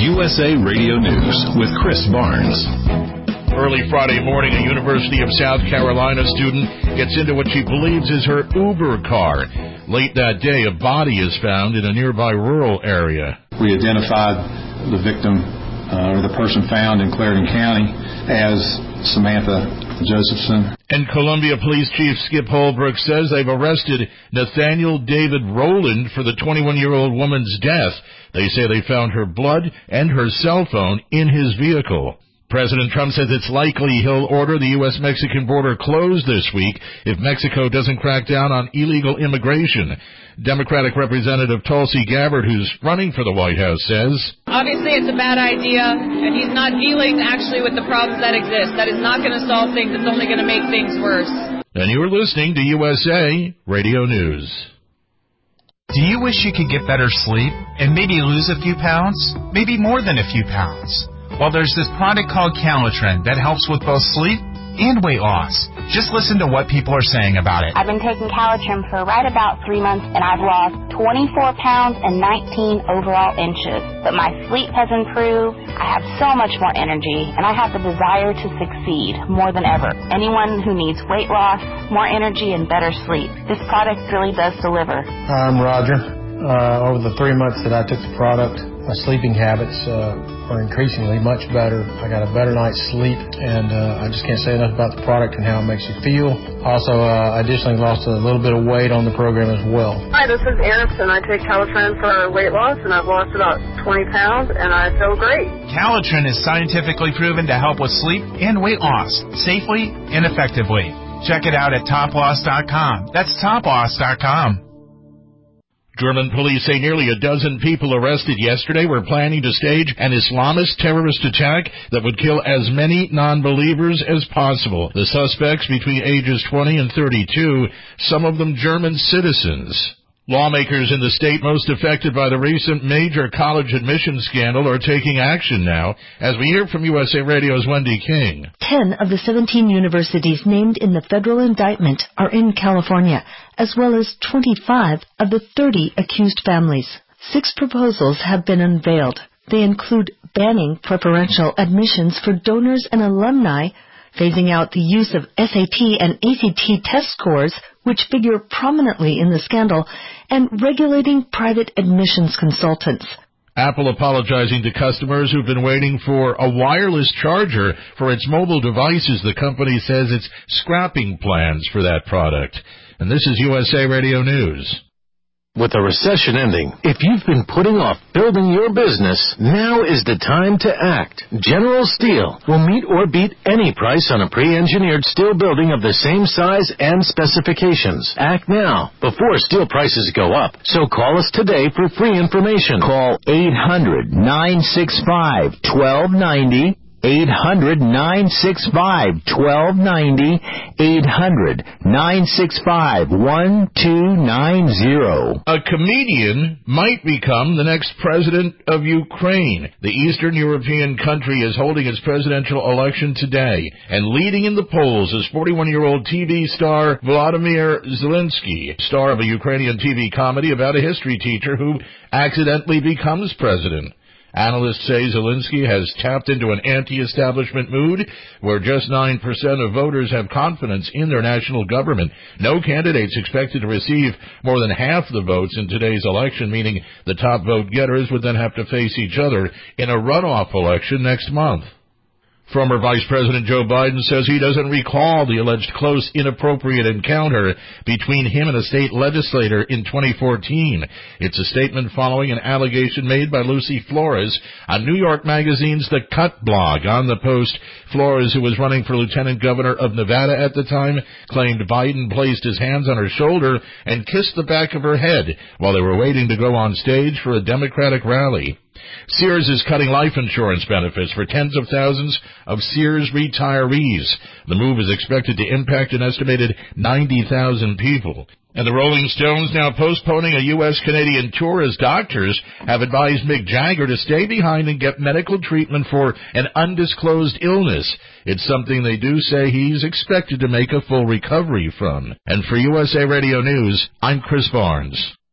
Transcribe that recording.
USA Radio News with Chris Barnes. Early Friday morning, a University of South Carolina student gets into what she believes is her Uber car. Late that day, a body is found in a nearby rural area. We identified the victim, or the person found in Clarendon County, as Samantha Josephson. And Columbia Police Chief Skip Holbrook says they've arrested Nathaniel David Rowland for the 21-year-old woman's death. They say they found her blood and her cell phone in his vehicle. President Trump says it's likely he'll order the U.S.-Mexican border closed this week if Mexico doesn't crack down on illegal immigration. Democratic Representative Tulsi Gabbard, who's running for the White House, says, obviously it's a bad idea, and he's not dealing actually with the problems that exist. That is not going to solve things. It's only going to make things worse. And you're listening to USA Radio News. Do you wish you could get better sleep and maybe lose a few pounds? Maybe more than a few pounds? Well, there's this product called Calitrin that helps with both sleep and weight loss. Just listen to what people are saying about it. I've been taking Calitrin for right about 3 months, and I've lost 24 pounds and 19 overall inches. But my sleep has improved, I have so much more energy, and I have the desire to succeed more than ever. Anyone who needs weight loss, more energy, and better sleep, this product really does deliver. I'm Roger. Over the 3 months that I took the product, my sleeping habits are increasingly much better. I got a better night's sleep, and I just can't say enough about the product and how it makes you feel. Also, I additionally lost a little bit of weight on the program as well. Hi, this is Anderson. I take Calitrin for weight loss, and I've lost about 20 pounds, and I feel great. Calitrin is scientifically proven to help with sleep and weight loss safely and effectively. Check it out at toploss.com. That's toploss.com. German police say nearly a dozen people arrested yesterday were planning to stage an Islamist terrorist attack that would kill as many non-believers as possible. The suspects between ages 20 and 32, some of them German citizens. Lawmakers in the state most affected by the recent major college admission scandal are taking action now, as we hear from USA Radio's Wendy King. 10 of the 17 universities named in the federal indictment are in California, as well as 25 of the 30 accused families. 6 proposals have been unveiled. They include banning preferential admissions for donors and alumni, phasing out the use of SAT and ACT test scores, which figure prominently in the scandal, and regulating private admissions consultants. Apple apologizing to customers who've been waiting for a wireless charger for its mobile devices. The company says it's scrapping plans for that product. And this is USA Radio News. With the recession ending, if you've been putting off building your business, now is the time to act. General Steel will meet or beat any price on a pre-engineered steel building of the same size and specifications. Act now, before steel prices go up. So call us today for free information. Call 800-965-1290. 800-965-1290, 800-965-1290. A comedian might become the next president of Ukraine. The Eastern European country is holding its presidential election today, and leading in the polls is 41-year-old TV star Vladimir Zelensky, star of a Ukrainian TV comedy about a history teacher who accidentally becomes president. Analysts say Zelensky has tapped into an anti-establishment mood where just 9% of voters have confidence in their national government. No candidate's expected to receive more than half the votes in today's election, meaning the top vote getters would then have to face each other in a runoff election next month. Former Vice President Joe Biden says he doesn't recall the alleged close, inappropriate encounter between him and a state legislator in 2014. It's a statement following an allegation made by Lucy Flores on New York Magazine's The Cut blog. On the post, Flores, who was running for lieutenant governor of Nevada at the time, claimed Biden placed his hands on her shoulder and kissed the back of her head while they were waiting to go on stage for a Democratic rally. Sears is cutting life insurance benefits for tens of thousands of Sears retirees. The move is expected to impact an estimated 90,000 people. And the Rolling Stones now postponing a U.S.-Canadian tour as doctors have advised Mick Jagger to stay behind and get medical treatment for an undisclosed illness. It's something they do say he's expected to make a full recovery from. And for USA Radio News, I'm Chris Barnes.